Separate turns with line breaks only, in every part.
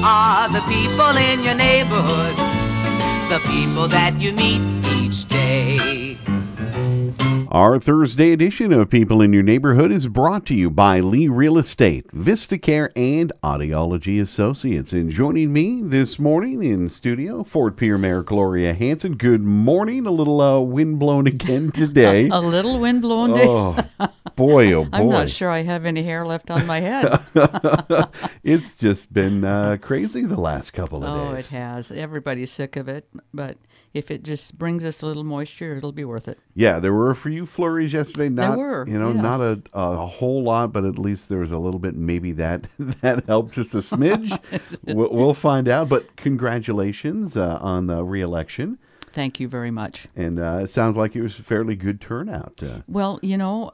are the people in your neighborhood, the people that you meet each day.
Our Thursday edition of People in Your Neighborhood is brought to you by Lee Real Estate, Vistacare, and Audiology Associates. And joining me this morning in studio, Fort Pierre Mayor Gloria Hanson. Good morning. A little wind blown again today.
A little wind blown day.
Oh, boy, oh, boy.
I'm not sure I have any hair left on my head.
It's just been crazy the last couple of days.
Oh, it has. Everybody's sick of it, but if it just brings us a little moisture, it'll be worth it.
Yeah, there were a few flurries yesterday. Not,
there were.
You know,
yes.
not a whole lot, but at least there was a little bit. Maybe that helped just a smidge. We'll find out. But congratulations on the re-election.
Thank you very much.
And it sounds like it was a fairly good turnout.
Well, you know,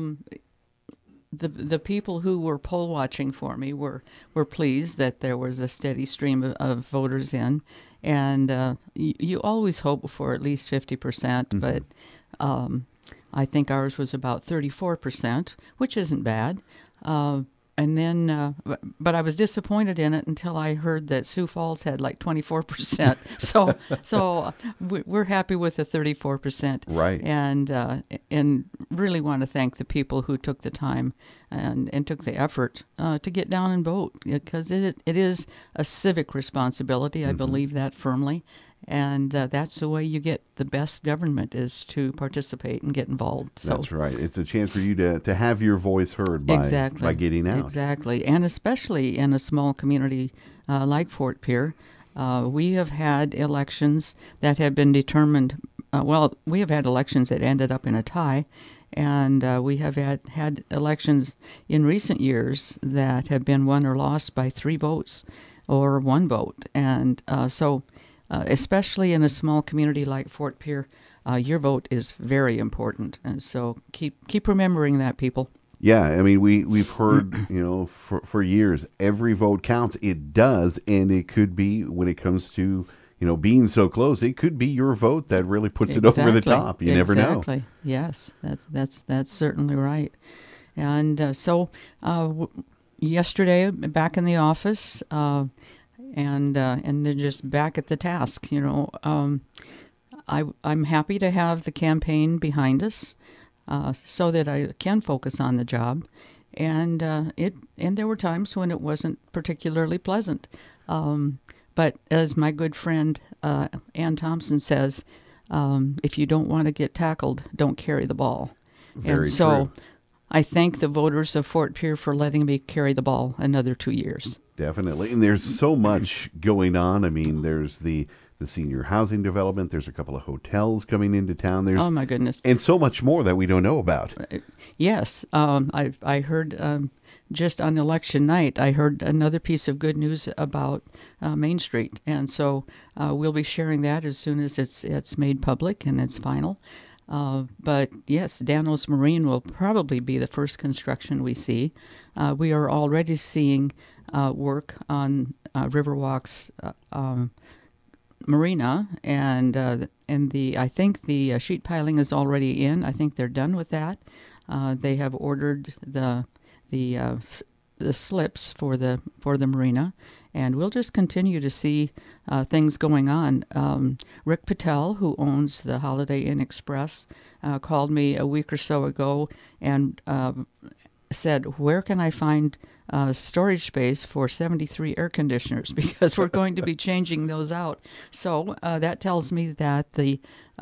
the people who were poll watching for me were pleased that there was a steady stream of voters in. And you always hope for at least 50%, but I think ours was about 34%, which isn't bad. And then, but I was disappointed in it until I heard that Sioux Falls had like 24%. So we're happy with the 34%.
Right.
And really want to thank the people who took the time and took the effort to get down and vote, because it is a civic responsibility. I believe that firmly. And that's the way you get the best government, is to participate and get involved. So,
that's right. It's a chance for you to have your voice heard by getting out.
Exactly. And especially in a small community like Fort Pierre, we have had elections that have been determined. We have had elections that ended up in a tie. And we have had elections in recent years that have been won or lost by 3 votes or 1 vote. And especially in a small community like Fort Pierre, your vote is very important. And so keep remembering that, people.
Yeah, I mean, we've heard, for years, every vote counts. It does, and it could be, when it comes to, being so close, it could be your vote that really puts it over the top. You never know.
Exactly. Yes, that's certainly right. And so yesterday, back in the office, and they're just back at the task. I'm happy to have the campaign behind us, so that I can focus on the job. And there were times when it wasn't particularly pleasant. But as my good friend Ann Thompson says, if you don't want to get tackled, don't carry the ball.
Very
and so
true.
I thank the voters of Fort Pierre for letting me carry the ball another 2 years.
Definitely. And there's so much going on. I mean, there's the senior housing development. There's a couple of hotels coming into town.
Oh, my goodness.
And so much more that we don't know about.
Yes. I heard just on election night, I heard another piece of good news about Main Street. And so we'll be sharing that as soon as it's made public and it's final. But yes, Danos Marine will probably be the first construction we see. We are already seeing work on Riverwalk's marina, and I think the sheet piling is already in. I think they're done with that. They have ordered the slips for the marina, and we'll just continue to see things going on. Rick Patel, who owns the Holiday Inn Express, called me a week or so ago and said, where can I find storage space for 73 air conditioners? Because we're going to be changing those out. So that tells me that the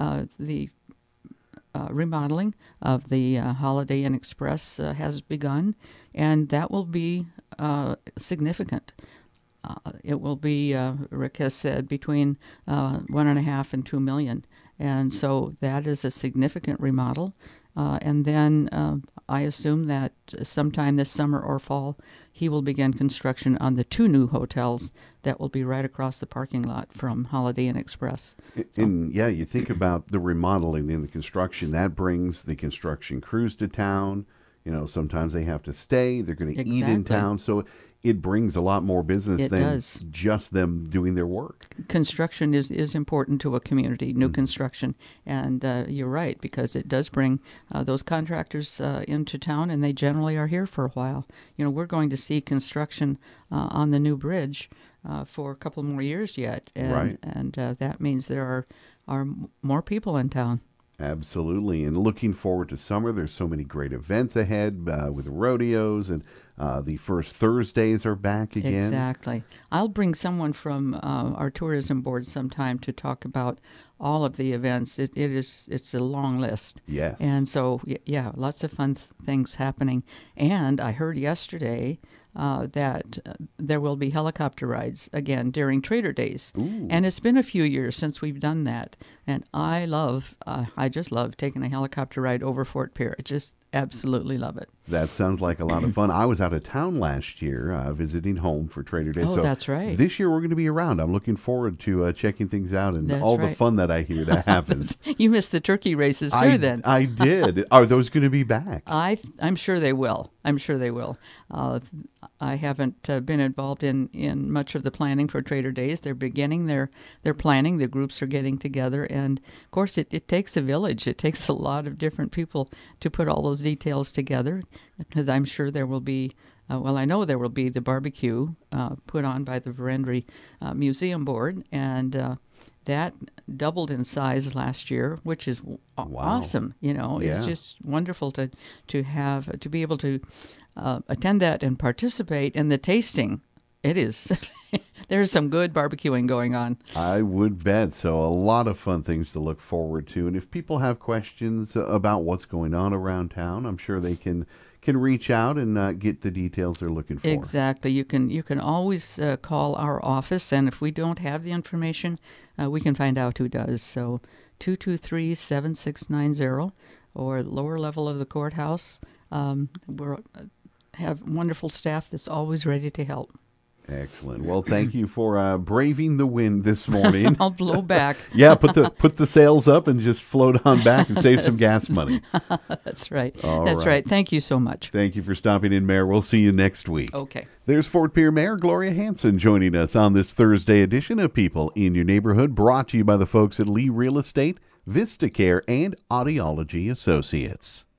remodeling of the Holiday Inn Express has begun, and that will be significant. It will be, Rick has said, between $1.5 and $2 million. And so that is a significant remodel. And then I assume that sometime this summer or fall, he will begin construction on the 2 new hotels that will be right across the parking lot from Holiday Inn Express.
And yeah, you think about the remodeling and the construction, that brings the construction crews to town. Sometimes they have to stay. They're going to eat in town. So it brings a lot more business
It
than
does.
just them doing their work.
Construction is important to a community, new construction. And you're right, because it does bring those contractors into town, and they generally are here for a while. You know, we're going to see construction on the new bridge for a couple more years yet. And,
Right.
And that means there are more people in town.
Absolutely. And looking forward to summer. There's so many great events ahead with rodeos, and the first Thursdays are back again.
Exactly. I'll bring someone from our tourism board sometime to talk about all of the events. It's a long list.
Yes.
And so, yeah, lots of fun things happening. And I heard yesterday that there will be helicopter rides again during Trader Days.
Ooh.
And it's been a few years since we've done that. And I just love taking a helicopter ride over Fort Pierre. I just absolutely love it.
That sounds like a lot of fun. I was out of town last year visiting home for Trader Days.
Oh,
so
that's right.
This year we're going to be around. I'm looking forward to checking things out and
That's
all the
right.
fun that I hear that happens.
You missed the turkey races too, then.
I did. Are those going to be back?
I'm sure they will. I'm sure they will. I haven't been involved in much of the planning for Trader Days. They're beginning their planning. The groups are getting together, and of course, it takes a village. It takes a lot of different people to put all those details together. Because I'm sure there will be. I know there will be the barbecue put on by the Verendrye Museum Board, and that doubled in size last year, which is awesome. You know,
Yeah.
it's just wonderful to be able to attend that and participate in the tasting. It is. There's some good barbecuing going on.
I would bet. So a lot of fun things to look forward to. And if people have questions about what's going on around town, I'm sure they can reach out and get the details they're looking for.
Exactly. You can always call our office, and if we don't have the information, we can find out who does. So 223-7690, or lower level of the courthouse. We have wonderful staff that's always ready to help.
Excellent. Well, thank you for braving the wind this morning.
I'll blow back.
Yeah, put the sails up and just float on back and save some gas money.
That's right.
All
That's right. Thank you so much.
Thank you for stopping in, Mayor. We'll see you next week.
Okay.
There's Fort Pierre Mayor Gloria Hanson joining us on this Thursday edition of People in Your Neighborhood, brought to you by the folks at Lee Real Estate, Vista Care, and Audiology Associates.